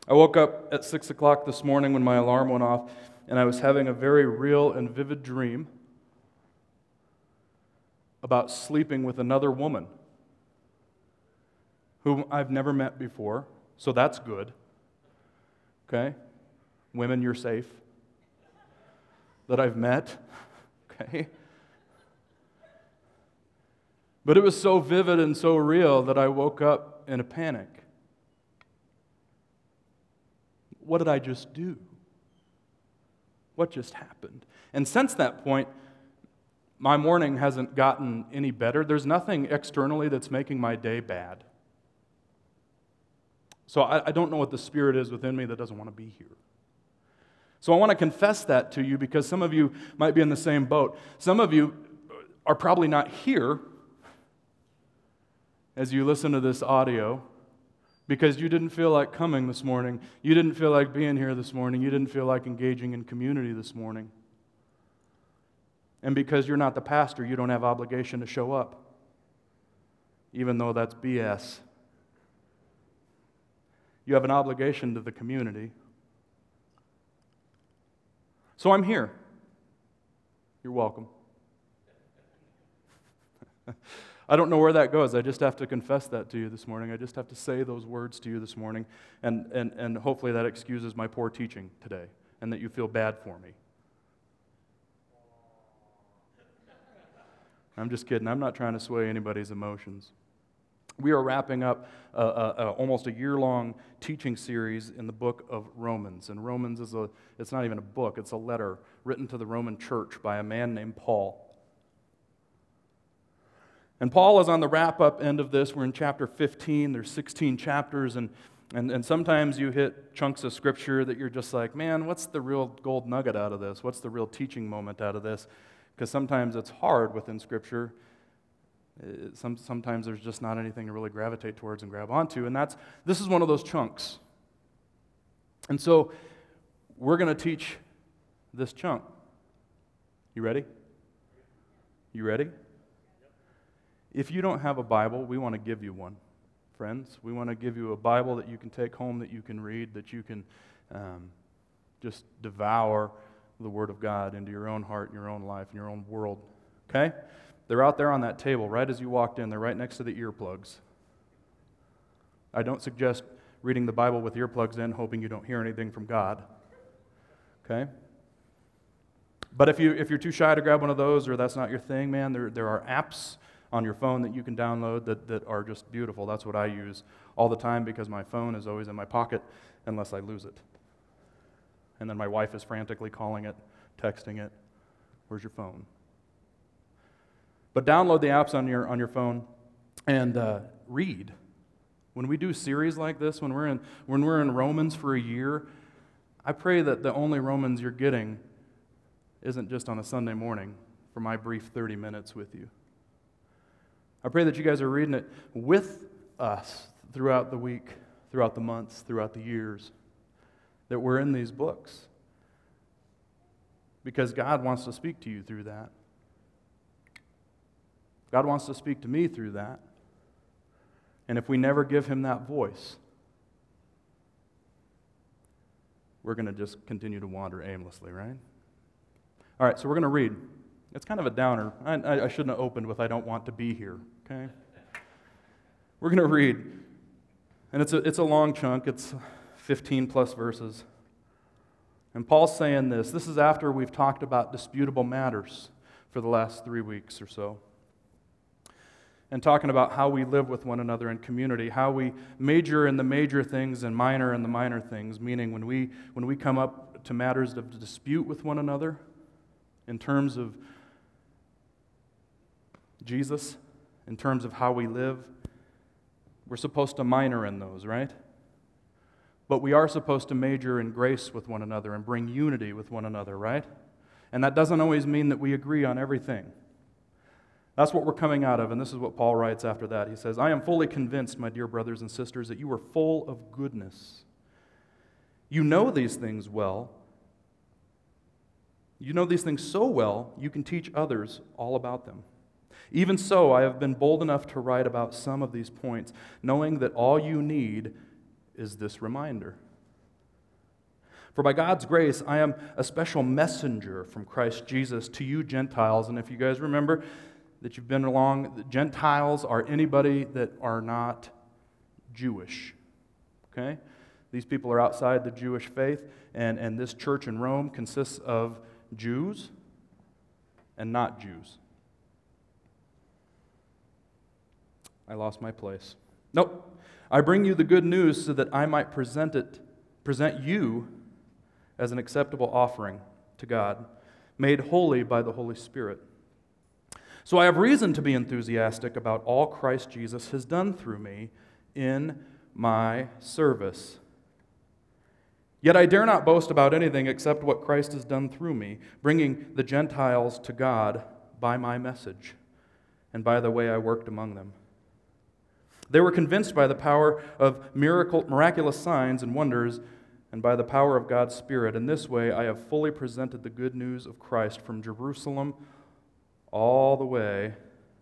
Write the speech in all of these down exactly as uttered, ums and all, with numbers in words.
I woke up at six o'clock this morning when my alarm went off, and I was having a very real and vivid dream about sleeping with another woman whom I've never met before, so that's good. Okay? Women, you're safe. That I've met. Okay? But it was so vivid and so real that I woke up in a panic. What did I just do? What just happened? And since that point, my morning hasn't gotten any better. There's nothing externally that's making my day bad. So I, I don't know what the spirit is within me that doesn't want to be here. So I want to confess that to you because some of you might be in the same boat. Some of you are probably not here as you listen to this audio because you didn't feel like coming this morning. You didn't feel like being here this morning. You didn't feel like engaging in community this morning. And because you're not the pastor, you don't have obligation to show up, even though that's B S. You have an obligation to the community. So I'm here. You're welcome. I don't know where that goes. I just have to confess that to you this morning. I just have to say those words to you this morning, and, and, and hopefully that excuses my poor teaching today, and that you feel bad for me. I'm just kidding. I'm not trying to sway anybody's emotions. We are wrapping up a, a, a, almost a year-long teaching series in the book of Romans. And Romans is a, it's not even a book, it's a letter written to the Roman church by a man named Paul. And Paul is on the wrap-up end of this. We're in chapter fifteen. There's sixteen chapters, and, and, and sometimes you hit chunks of Scripture that you're just like, man, what's the real gold nugget out of this? What's the real teaching moment out of this? Because sometimes it's hard within Scripture. It, some, sometimes there's just not anything to really gravitate towards and grab onto, and that's this is one of those chunks. And so we're going to teach this chunk. You ready? You ready? If you don't have a Bible, we want to give you one, friends. We want to give you a Bible that you can take home, that you can read, that you can um, just devour the Word of God into your own heart, in your own life, in your own world. Okay? They're out there on that table right as you walked in. They're right next to the earplugs. I don't suggest reading the Bible with earplugs in, hoping you don't hear anything from God. Okay? But if, you, if you're too shy to grab one of those, or that's not your thing, man, there, there are apps on your phone that you can download that, that are just beautiful. That's what I use all the time because my phone is always in my pocket unless I lose it. And then my wife is frantically calling it, texting it. Where's your phone? But download the apps on your on your phone and uh, read. When we do series like this, when we're in when we're in Romans for a year, I pray that the only Romans you're getting isn't just on a Sunday morning for my brief thirty minutes with you. I pray that you guys are reading it with us throughout the week, throughout the months, throughout the years, that we're in these books. Because God wants to speak to you through that. God wants to speak to me through that. And if we never give Him that voice, we're going to just continue to wander aimlessly, right? All right, so we're going to read. It's kind of a downer. I, I, I shouldn't have opened with I don't want to be here, okay? We're going to read. And it's a, it's a long chunk. It's fifteen plus verses. And Paul's saying this. This is after we've talked about disputable matters for the last three weeks or so. And talking about how we live with one another in community, how we major in the major things and minor in the minor things, meaning when we when we come up to matters of dispute with one another in terms of Jesus, in terms of how we live, we're supposed to minor in those, right? But we are supposed to major in grace with one another and bring unity with one another, right? And that doesn't always mean that we agree on everything. That's what we're coming out of, and this is what Paul writes after that. He says, I am fully convinced, my dear brothers and sisters, that you are full of goodness. You know these things well. You know these things so well, you can teach others all about them. Even so, I have been bold enough to write about some of these points, knowing that all you need is this reminder. For by God's grace, I am a special messenger from Christ Jesus to you Gentiles. And if you guys remember that you've been along, the Gentiles are anybody that are not Jewish. Okay? These people are outside the Jewish faith, and, and this church in Rome consists of Jews and not Jews. I lost my place. Nope. I bring you the good news so that I might present it, present you as an acceptable offering to God, made holy by the Holy Spirit. So I have reason to be enthusiastic about all Christ Jesus has done through me in my service. Yet I dare not boast about anything except what Christ has done through me, bringing the Gentiles to God by my message and by the way I worked among them. They were convinced by the power of miracle, miraculous signs and wonders, and by the power of God's Spirit. In this way, I have fully presented the good news of Christ from Jerusalem all the way.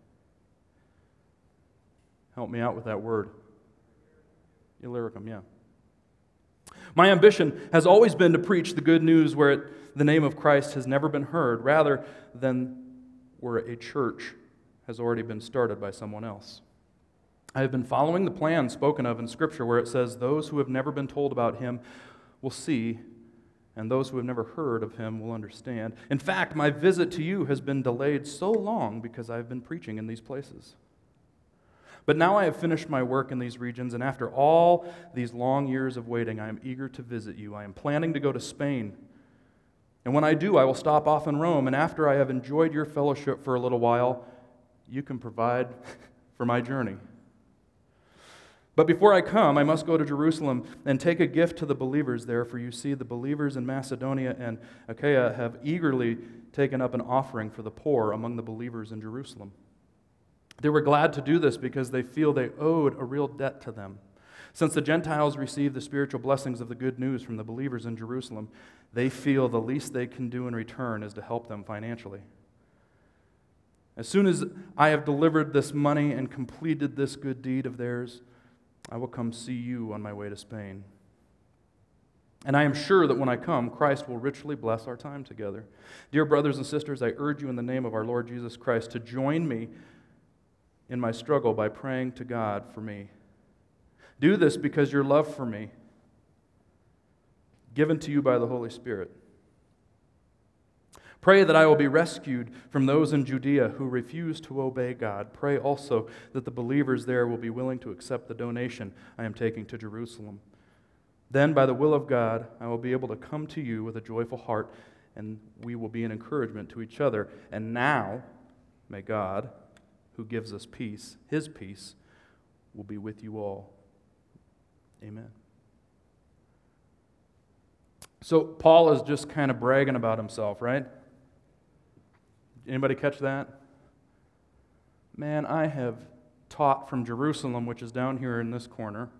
Help me out with that word. Illyricum, yeah. My ambition has always been to preach the good news where it, the name of Christ has never been heard, rather than where a church has already been started by someone else. I have been following the plan spoken of in Scripture where it says, those who have never been told about him will see, and those who have never heard of him will understand. In fact, my visit to you has been delayed so long because I have been preaching in these places. But now I have finished my work in these regions, and after all these long years of waiting, I am eager to visit you. I am planning to go to Spain. And when I do, I will stop off in Rome, and after I have enjoyed your fellowship for a little while, you can provide for my journey. But before I come, I must go to Jerusalem and take a gift to the believers there, for you see, the believers in Macedonia and Achaia have eagerly taken up an offering for the poor among the believers in Jerusalem. They were glad to do this because they feel they owed a real debt to them. Since the Gentiles receive the spiritual blessings of the good news from the believers in Jerusalem, they feel the least they can do in return is to help them financially. As soon as I have delivered this money and completed this good deed of theirs, I will come see you on my way to Spain. And I am sure that when I come, Christ will richly bless our time together. Dear brothers and sisters, I urge you in the name of our Lord Jesus Christ to join me in my struggle by praying to God for me. Do this because your love for me, given to you by the Holy Spirit. Pray that I will be rescued from those in Judea who refuse to obey God. Pray also that the believers there will be willing to accept the donation I am taking to Jerusalem. Then, by the will of God, I will be able to come to you with a joyful heart, and we will be an encouragement to each other. And now, may God, who gives us peace, his peace, will be with you all. Amen. So, Paul is just kind of bragging about himself, right? Anybody catch that? Man, I have taught from Jerusalem, which is down here in this corner,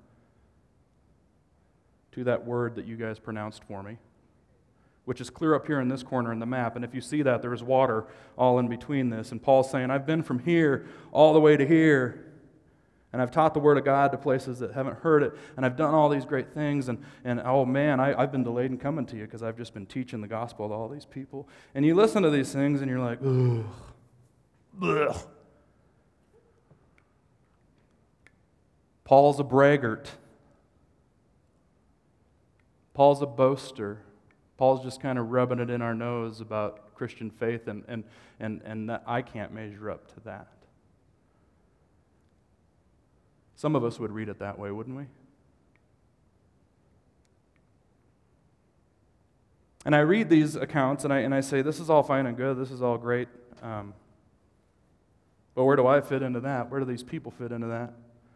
to that word that you guys pronounced for me, which is clear up here in this corner in the map. And if you see that, there is water all in between this. And Paul's saying, I've been from here all the way to here, and I've taught the Word of God to places that haven't heard it, and I've done all these great things, and, and oh man, I, I've been delayed in coming to you because I've just been teaching the gospel to all these people. And you listen to these things, and you're like, ugh, ugh. Paul's a braggart. Paul's a boaster. Paul's just kind of rubbing it in our nose about Christian faith, and, and, and, and that I can't measure up to that. Some of us would read it that way, wouldn't we? And I read these accounts, and I, and I say, this is all fine and good, this is all great, um, but where do I fit into that? Where do these people fit into that?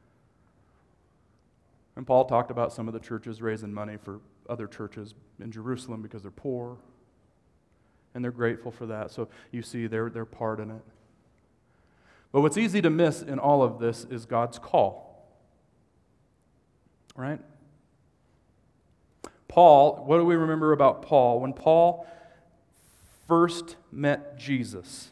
And Paul talked about some of the churches raising money for other churches in Jerusalem because they're poor, and they're grateful for that. So you see their, their part in it. But what's easy to miss in all of this is God's call. Right? Paul, what do we remember about Paul? When Paul first met Jesus,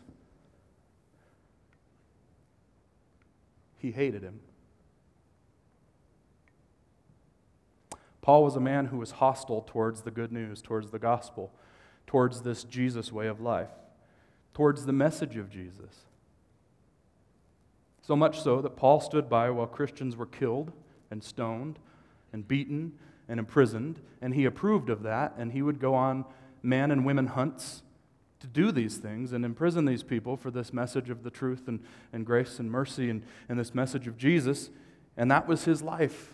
he hated him. Paul was a man who was hostile towards the good news, towards the gospel, towards this Jesus way of life, towards the message of Jesus. So much so that Paul stood by while Christians were killed and stoned and beaten and imprisoned, and he approved of that, and he would go on man and women hunts to do these things and imprison these people for this message of the truth and, and grace and mercy and, and this message of Jesus, and that was his life.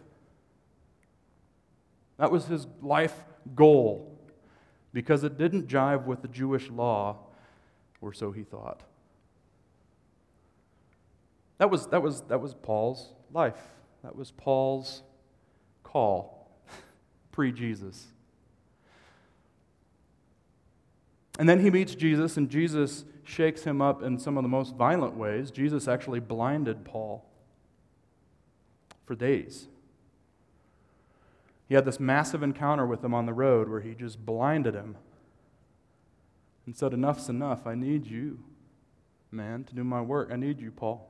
That was his life goal, because it didn't jive with the Jewish law, or so he thought. That was, that was, that was Paul's life. That was Paul's call, pre-Jesus. And then he meets Jesus, and Jesus shakes him up in some of the most violent ways. Jesus actually blinded Paul for days. He had this massive encounter with him on the road where he just blinded him and said, "Enough's enough. I need you, man, to do my work. I need you, Paul.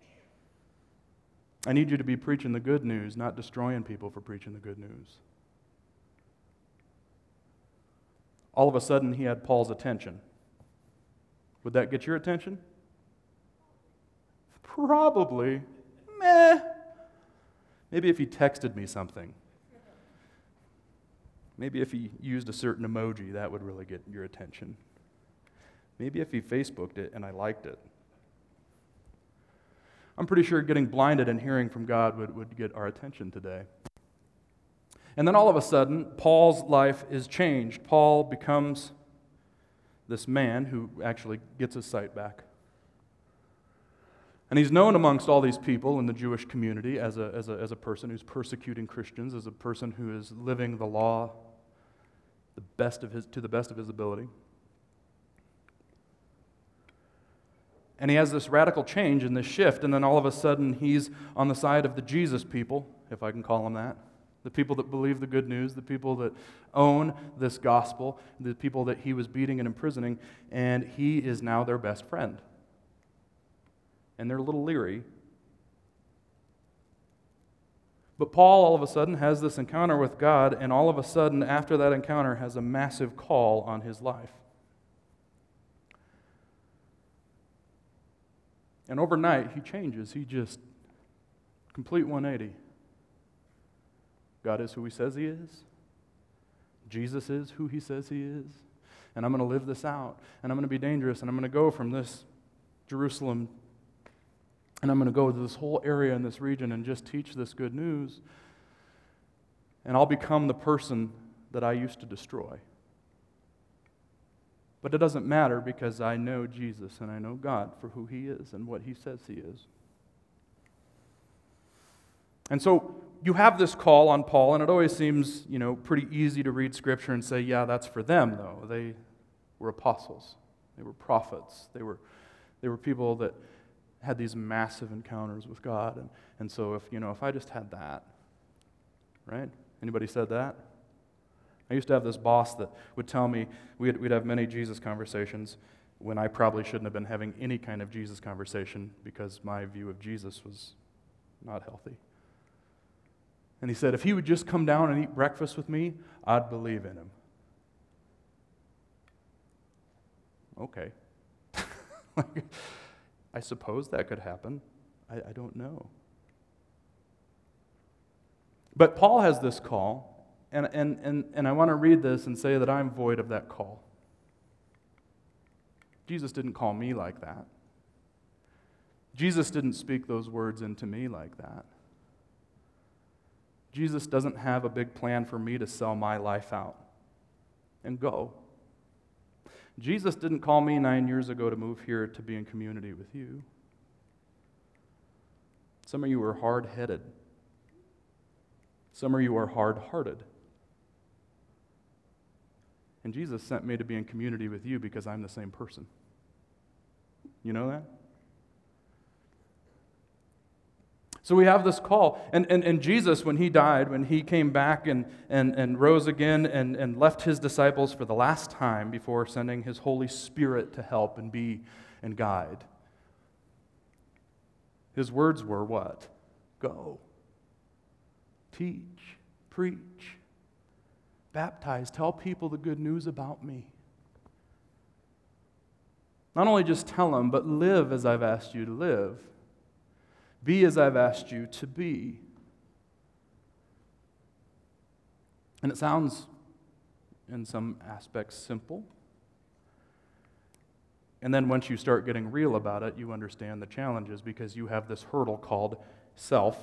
I need you to be preaching the good news, not destroying people for preaching the good news." All of a sudden, he had Paul's attention. Would that get your attention? Probably. Meh. Maybe if he texted me something. Maybe if he used a certain emoji, that would really get your attention. Maybe if he Facebooked it and I liked it. I'm pretty sure getting blinded and hearing from God would, would get our attention today. And then all of a sudden, Paul's life is changed. Paul becomes this man who actually gets his sight back. And he's known amongst all these people in the Jewish community as a, as a, as a person who's persecuting Christians, as a person who is living the law the best of his, to the best of his ability. And he has this radical change and this shift, and then all of a sudden he's on the side of the Jesus people, if I can call them that. The people that believe the good news, the people that own this gospel, the people that he was beating and imprisoning, and he is now their best friend. And they're a little leery. But Paul all of a sudden has this encounter with God, and all of a sudden after that encounter has a massive call on his life. And overnight he changes. He just complete one eighty. God is who he says he is. Jesus is who he says he is. And I'm going to live this out. And I'm going to be dangerous. And I'm going to go from this Jerusalem, and I'm going to go to this whole area in this region and just teach this good news. And I'll become the person that I used to destroy. But it doesn't matter, because I know Jesus and I know God for who he is and what he says he is. And so you have this call on Paul, and it always seems, you know, pretty easy to read Scripture and say, yeah, that's for them, though. They were apostles. They were prophets. They were, they were people that had these massive encounters with God. And, and so if, you know, if I just had that, right? Anybody said that? I used to have this boss that would tell me, we'd, we'd have many Jesus conversations when I probably shouldn't have been having any kind of Jesus conversation, because my view of Jesus was not healthy. And he said, if he would just come down and eat breakfast with me, I'd believe in him. Okay. I suppose that could happen. I, I don't know. But Paul has this call, and, and, and, and I want to read this and say that I'm void of that call. Jesus didn't call me like that. Jesus didn't speak those words into me like that. Jesus doesn't have a big plan for me to sell my life out and go. Jesus didn't call me nine years ago to move here to be in community with you. Some of you are hard-headed. Some of you are hard-hearted. And Jesus sent me to be in community with you because I'm the same person. You know that? So we have this call. And, and, and Jesus, when he died, when he came back and, and, and rose again and, and left his disciples for the last time before sending his Holy Spirit to help and be and guide, his words were what? Go. Teach, preach, baptize, tell people the good news about me. Not only just tell them, but live as I've asked you to live. Be as I've asked you to be. And it sounds, in some aspects, simple. And then once you start getting real about it, you understand the challenges because you have this hurdle called self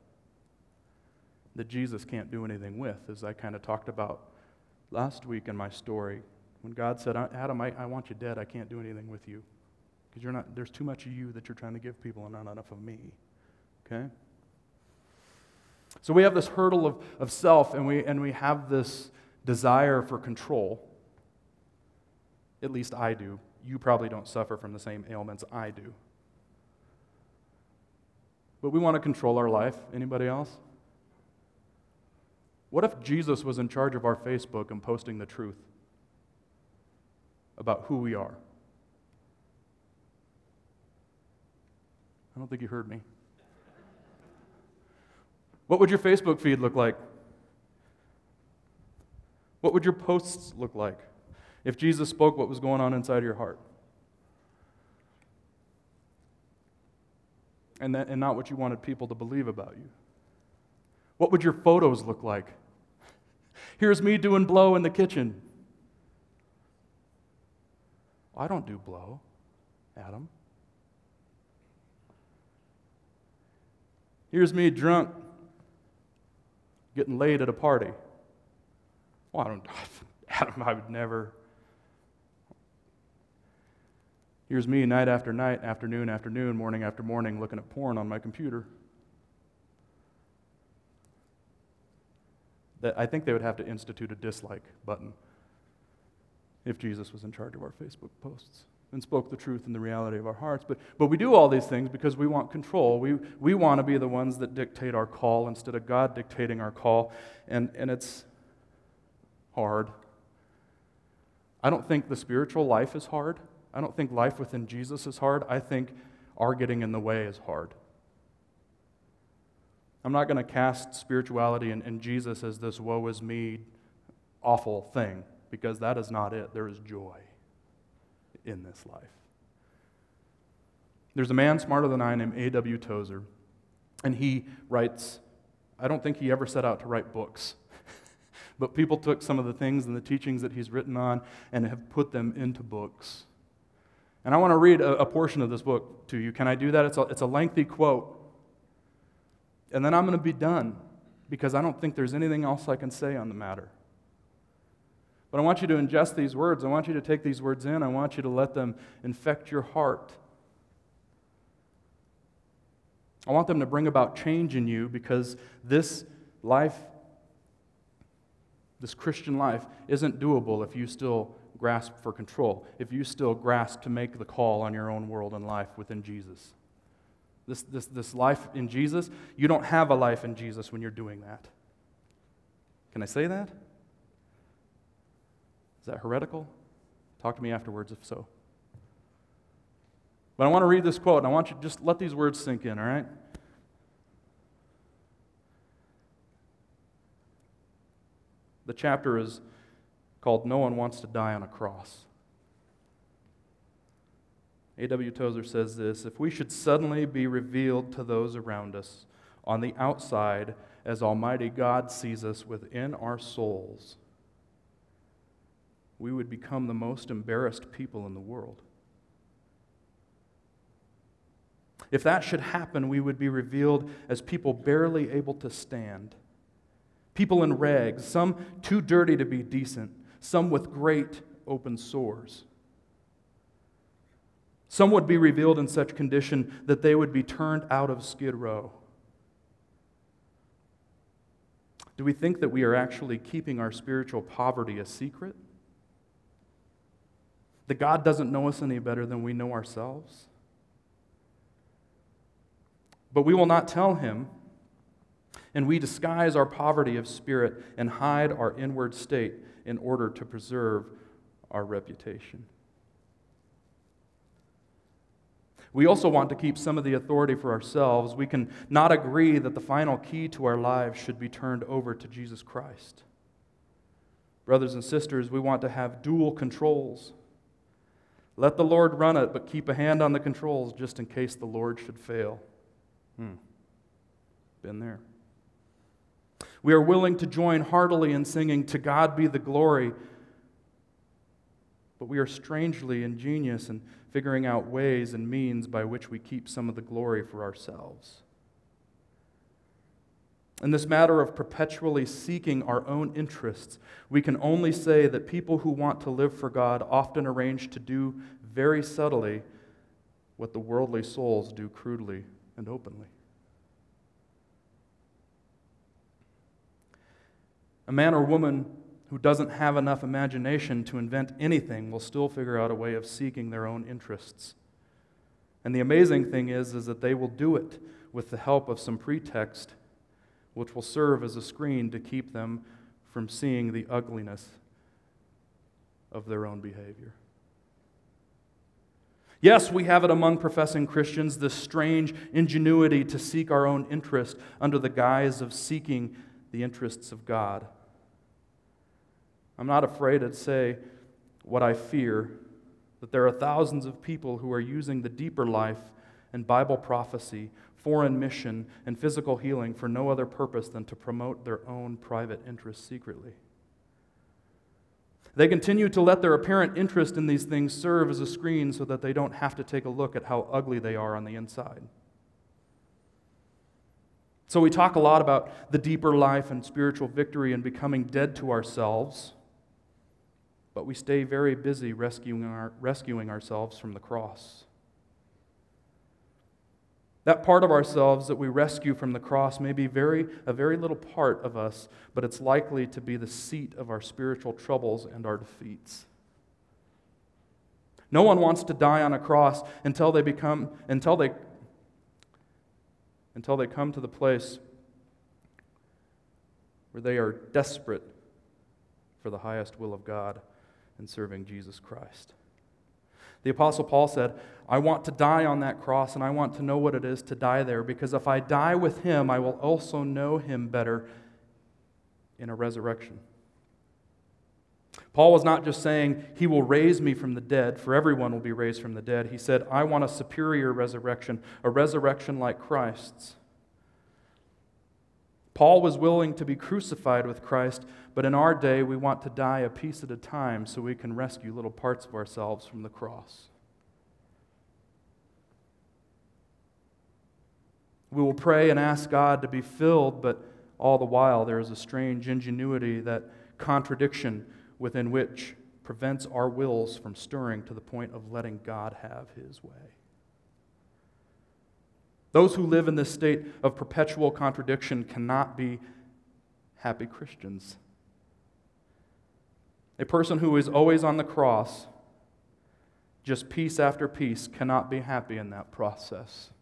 that Jesus can't do anything with, as I kind of talked about last week in my story. When God said, Adam, I, I want you dead, I can't do anything with you. Because you're not, there's too much of you that you're trying to give people and not enough of me. Okay? So we have this hurdle of, of self, and we and we have this desire for control. At least I do. You probably don't suffer from the same ailments I do. But we want to control our life. Anybody else? What if Jesus was in charge of our Facebook and posting the truth about who we are? I don't think you heard me. What would your Facebook feed look like? What would your posts look like if Jesus spoke what was going on inside your heart? And, that, and not what you wanted people to believe about you. What would your photos look like? Here's me doing blow in the kitchen. I don't do blow, Adam. Here's me drunk, getting laid at a party. Well, I don't, Adam, I would never. Here's me night after night, afternoon after noon, morning after morning, looking at porn on my computer. That I think they would have to institute a dislike button if Jesus was in charge of our Facebook posts and spoke the truth and the reality of our hearts. But but we do all these things because we want control. We we want to be the ones that dictate our call instead of God dictating our call. And, and it's hard. I don't think the spiritual life is hard. I don't think life within Jesus is hard. I think our getting in the way is hard. I'm not going to cast spirituality and, and Jesus as this woe is me awful thing, because that is not it. There is joy in this life. There's a man smarter than I named A W Tozer, and he writes, I don't think he ever set out to write books, but people took some of the things and the teachings that he's written on and have put them into books. And I want to read a, a portion of this book to you. Can I do that? It's a, it's a lengthy quote. And then I'm going to be done, because I don't think there's anything else I can say on the matter. But I want you to ingest these words. I want you to take these words in. I want you to let them infect your heart. I want them to bring about change in you, because this life, this Christian life, isn't doable if you still grasp for control, if you still grasp to make the call on your own world and life within Jesus. This, this, this life in Jesus, you don't have a life in Jesus when you're doing that. Can I say that? Is that heretical? Talk to me afterwards if so. But I want to read this quote, and I want you to just let these words sink in, all right? The chapter is called No One Wants to Die on a Cross. A W Tozer says this: if we should suddenly be revealed to those around us on the outside as Almighty God sees us within our souls, we would become the most embarrassed people in the world. If that should happen, we would be revealed as people barely able to stand, people in rags, some too dirty to be decent, some with great open sores. Some would be revealed in such condition that they would be turned out of Skid Row. Do we think that we are actually keeping our spiritual poverty a secret? That God doesn't know us any better than we know ourselves? But we will not tell Him, and we disguise our poverty of spirit and hide our inward state in order to preserve our reputation. We also want to keep some of the authority for ourselves. We can not agree that the final key to our lives should be turned over to Jesus Christ. Brothers and sisters, we want to have dual controls. Let the Lord run it, but keep a hand on the controls just in case the Lord should fail. Hmm. Been there. We are willing to join heartily in singing, "To God be the glory," but we are strangely ingenious in figuring out ways and means by which we keep some of the glory for ourselves. In this matter of perpetually seeking our own interests, we can only say that people who want to live for God often arrange to do very subtly what the worldly souls do crudely and openly. A man or woman who doesn't have enough imagination to invent anything will still figure out a way of seeking their own interests. And the amazing thing is, is that they will do it with the help of some pretext which will serve as a screen to keep them from seeing the ugliness of their own behavior. Yes, we have it among professing Christians, this strange ingenuity to seek our own interest under the guise of seeking the interests of God. I'm not afraid to say what I fear, that there are thousands of people who are using the deeper life and Bible prophecy, foreign mission, and physical healing for no other purpose than to promote their own private interests secretly. They continue to let their apparent interest in these things serve as a screen so that they don't have to take a look at how ugly they are on the inside. So we talk a lot about the deeper life and spiritual victory and becoming dead to ourselves, but we stay very busy rescuing, our, rescuing ourselves from the cross. That part of ourselves that we rescue from the cross may be very a very little part of us, but it's likely to be the seat of our spiritual troubles and our defeats. No one wants to die on a cross until they become until they until they come to the place where they are desperate for the highest will of God in serving Jesus Christ. The Apostle Paul said, "I want to die on that cross, and I want to know what it is to die there, because if I die with him, I will also know him better in a resurrection." Paul was not just saying, "He will raise me from the dead, for everyone will be raised from the dead." He said, "I want a superior resurrection, a resurrection like Christ's." Paul was willing to be crucified with Christ, but in our day we want to die a piece at a time so we can rescue little parts of ourselves from the cross. We will pray and ask God to be filled, but all the while there is a strange ingenuity, that contradiction within which prevents our wills from stirring to the point of letting God have his way. Those who live in this state of perpetual contradiction cannot be happy Christians. A person who is always on the cross, just piece after piece, cannot be happy in that process.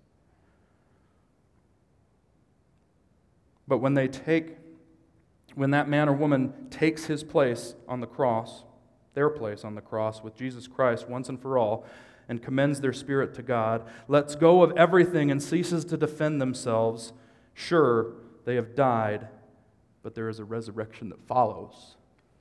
But when they take, when that man or woman takes his place on the cross, their place on the cross with Jesus Christ once and for all, and commends their spirit to God, lets go of everything and ceases to defend themselves, sure, they have died, but there is a resurrection that follows.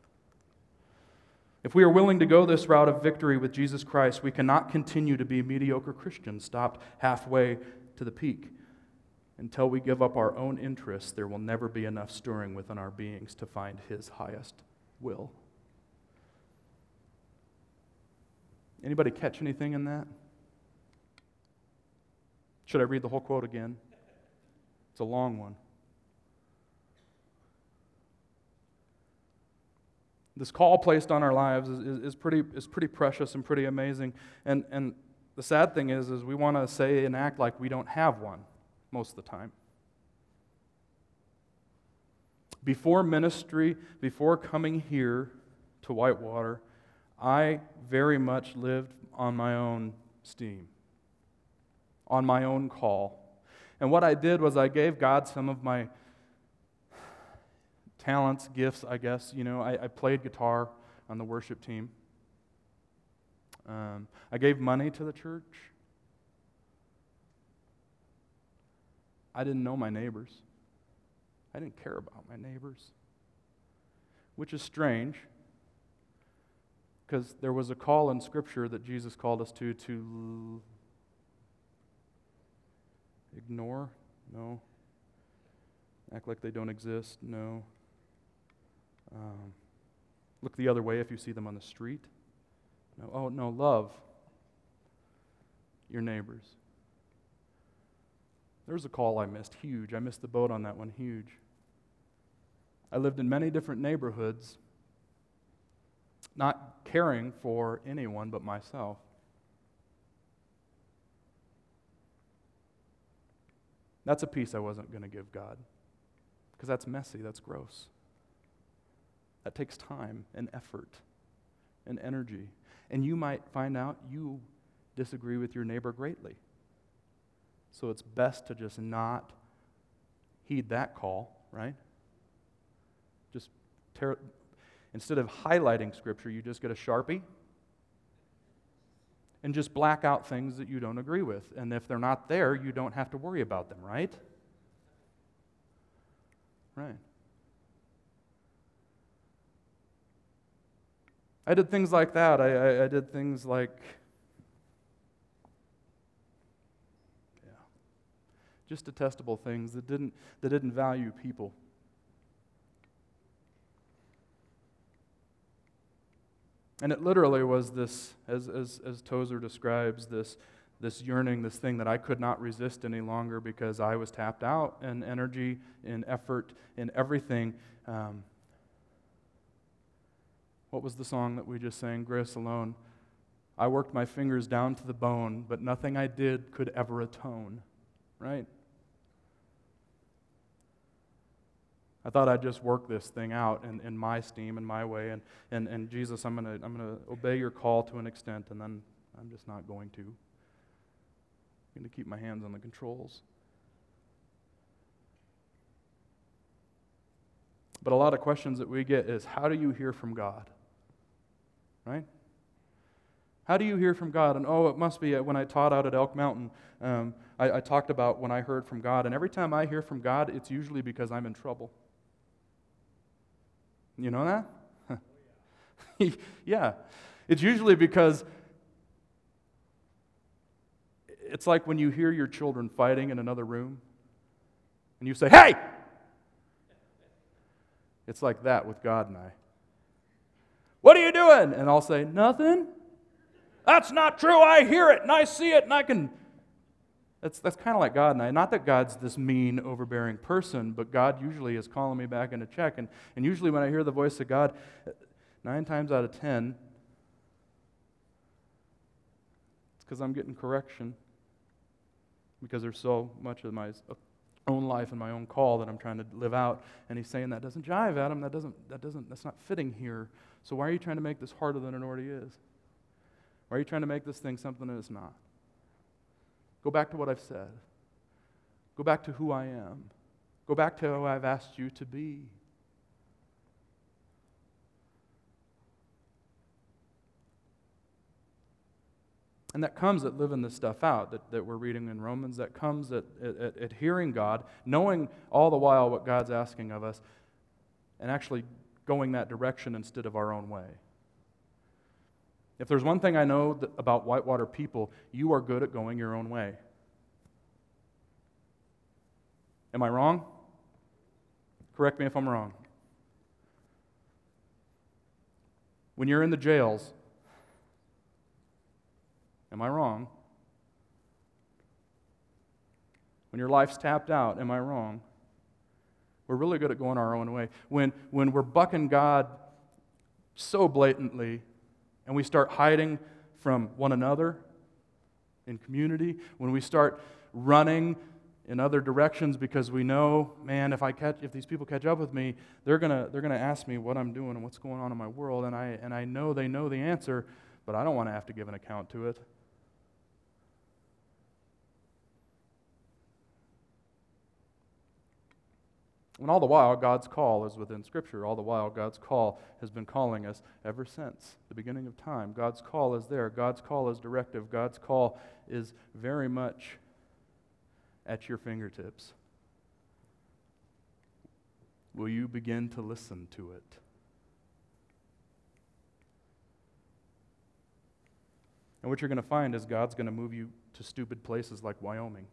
If we are willing to go this route of victory with Jesus Christ, we cannot continue to be mediocre Christians, stopped halfway to the peak. Until we give up our own interests, there will never be enough stirring within our beings to find his highest will. Anybody catch anything in that? Should I read the whole quote again? It's a long one. This call placed on our lives is, is, is, pretty, is pretty precious and pretty amazing. And, and the sad thing is, is we want to say and act like we don't have one most of the time. Before ministry, before coming here to Whitewater, I very much lived on my own steam, on my own call. And what I did was I gave God some of my talents, gifts, I guess. You know, I, I played guitar on the worship team. Um, I gave money to the church. I didn't know my neighbors. I didn't care about my neighbors, which is strange, Because there was a call in Scripture that Jesus called us to, to ignore? No. Act like they don't exist? No. Um, look the other way if you see them on the street? No. Oh, no, love your neighbors. There's a call I missed, huge. I missed the boat on that one, huge. I lived in many different neighborhoods, not caring for anyone but myself. That's a piece I wasn't going to give God, because that's messy, that's gross. That takes time and effort and energy. And you might find out you disagree with your neighbor greatly. So it's best to just not heed that call, right? Just tear, instead of highlighting Scripture, you just get a Sharpie and just black out things that you don't agree with. And if they're not there, you don't have to worry about them, right? Right. I did things like that. I, I, I did things like, yeah, just detestable things that didn't that didn't value people. And it literally was this, as as as Tozer describes, this this yearning, this thing that I could not resist any longer because I was tapped out in energy, in effort, in everything. Um, What was the song that we just sang, Grace Alone? I worked my fingers down to the bone, but nothing I did could ever atone, right? I thought I'd just work this thing out in, in my steam, in my way, and, and, and Jesus, I'm gonna I'm gonna obey your call to an extent, and then I'm just not going to. I'm going to keep my hands on the controls. But a lot of questions that we get is, how do you hear from God? Right? How do you hear from God? And oh, it must be when I taught out at Elk Mountain, um, I, I talked about when I heard from God. And every time I hear from God, it's usually because I'm in trouble. You know that? Yeah. It's usually because it's like when you hear your children fighting in another room and you say, hey! It's like that with God and I. What are you doing? And I'll say, nothing. That's not true. I hear it and I see it and I can. That's that's kind of like God and I. Not that God's this mean, overbearing person, but God usually is calling me back into check. And, and usually when I hear the voice of God, nine times out of ten, it's because I'm getting correction. Because there's so much of my own life and my own call that I'm trying to live out. And he's saying that doesn't jive, Adam. That doesn't, that doesn't, that's not fitting here. So why are you trying to make this harder than it already is? Why are you trying to make this thing something that it's not? Go back to what I've said. Go back to who I am. Go back to who I've asked you to be. And that comes at living this stuff out that, that we're reading in Romans. That comes at, at, at hearing God, knowing all the while what God's asking of us, and actually going that direction instead of our own way. If there's one thing I know that, about Whitewater people, you are good at going your own way. Am I wrong? Correct me if I'm wrong. When you're in the jails, am I wrong? When your life's tapped out, am I wrong? We're really good at going our own way. When, when we're bucking God so blatantly and we start hiding from one another in community, when we start running in other directions because we know, man, if I catch, if these people catch up with me, they're gonna they're gonna ask me what I'm doing and what's going on in my world, and I and I know they know the answer, but I don't want to have to give an account to it. And all the while, God's call is within Scripture. All the while, God's call has been calling us ever since the beginning of time. God's call is there. God's call is directive. God's call is very much at your fingertips. Will you begin to listen to it? And what you're going to find is God's going to move you to stupid places like Wyoming.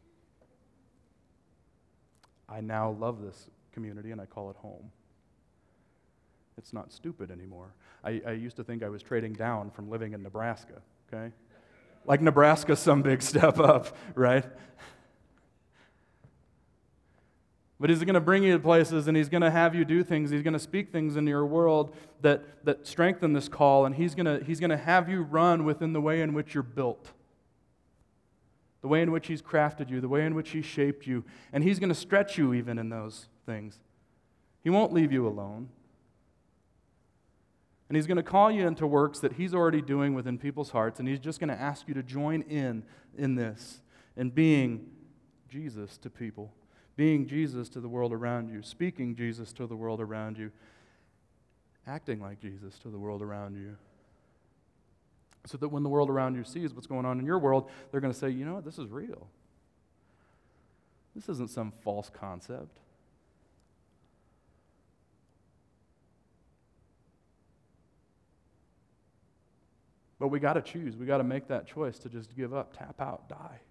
I now love this community and I call it home. It's not stupid anymore. I, I used to think I was trading down from living in Nebraska, okay? Like Nebraska's some big step up, right? But he's going to bring you to places and he's going to have you do things. He's going to speak things into your world that, that strengthen this call, and he's going to, he's going to have you run within the way in which you're built, the way in which he's crafted you, the way in which he's shaped you, and he's going to stretch you even in those things. He won't leave you alone. And he's going to call you into works that he's already doing within people's hearts, and he's just going to ask you to join in in this, in being Jesus to people. Being Jesus to the world around you, speaking Jesus to the world around you, acting like Jesus to the world around you. So that when the world around you sees what's going on in your world, they're going to say, you know what, this is real. This isn't some false concept. But we got to choose. We got to make that choice to just give up, tap out, die.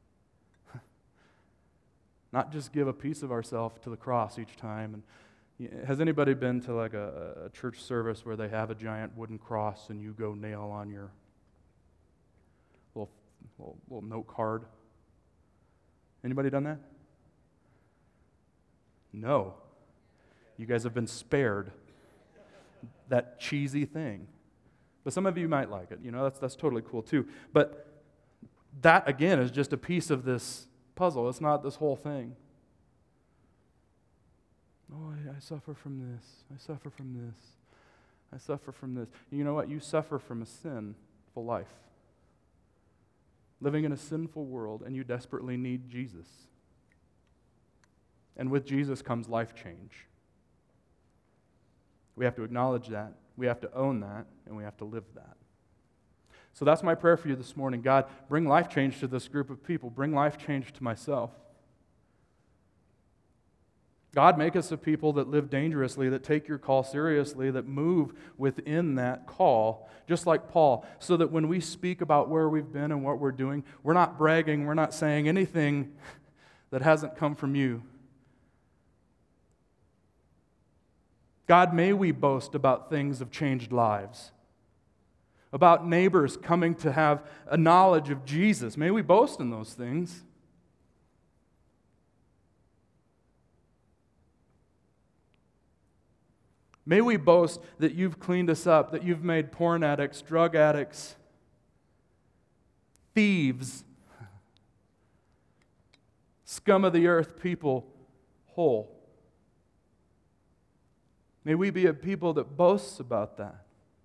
Not just give a piece of ourselves to the cross each time. And has anybody been to like a, a church service where they have a giant wooden cross and you go nail on your little, little, little note card? Anybody done that? No. You guys have been spared that cheesy thing. But some of you might like it. You know, that's that's totally cool too. But that, again, is just a piece of this puzzle. It's not this whole thing. Oh, I, I suffer from this. I suffer from this. I suffer from this. You know what? You suffer from a sinful life. Living in a sinful world, and you desperately need Jesus. And with Jesus comes life change. We have to acknowledge that. We have to own that, and we have to live that. So that's my prayer for you this morning. God, bring life change to this group of people. Bring life change to myself. God, make us a people that live dangerously, that take your call seriously, that move within that call, just like Paul, so that when we speak about where we've been and what we're doing, we're not bragging, we're not saying anything that hasn't come from you. God, may we boast about things of changed lives, about neighbors coming to have a knowledge of Jesus. May we boast in those things. May we boast that you've cleaned us up, that you've made porn addicts, drug addicts, thieves, scum of the earth people whole. May we be a people that boasts about that.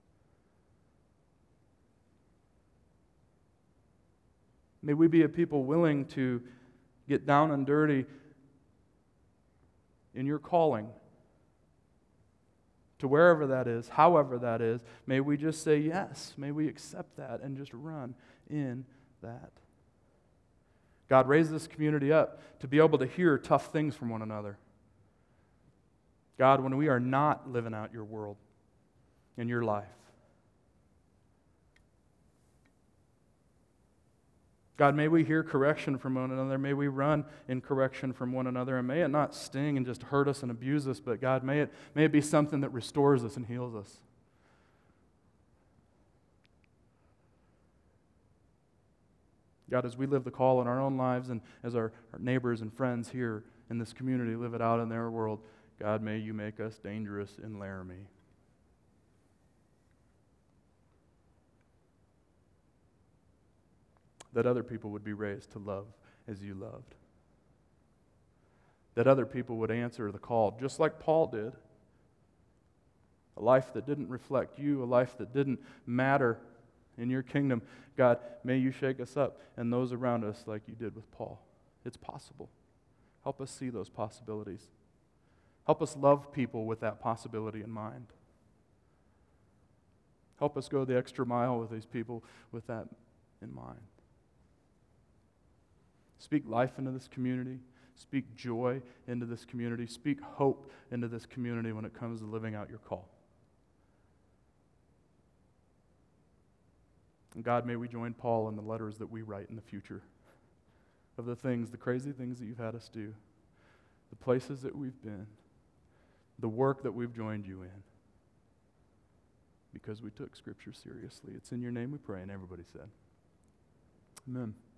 May we be a people willing to get down and dirty in your calling to wherever that is, however that is. May we just say yes. May we accept that and just run in that. God, raise this community up to be able to hear tough things from one another. God, when we are not living out your world in your life. God, may we hear correction from one another. May we run in correction from one another. And may it not sting and just hurt us and abuse us, but God, may it, may it be something that restores us and heals us. God, as we live the call in our own lives and as our, our neighbors and friends here in this community live it out in their world, God, may you make us dangerous in Laramie. That other people would be raised to love as you loved. That other people would answer the call, just like Paul did. A life that didn't reflect you, a life that didn't matter in your kingdom. God, may you shake us up and those around us like you did with Paul. It's possible. Help us see those possibilities. Help us love people with that possibility in mind. Help us go the extra mile with these people with that in mind. Speak life into this community. Speak joy into this community. Speak hope into this community when it comes to living out your call. And God, may we join Paul in the letters that we write in the future of the things, the crazy things that you've had us do, the places that we've been, the work that we've joined you in, because we took Scripture seriously. It's in your name we pray, and everybody said, amen.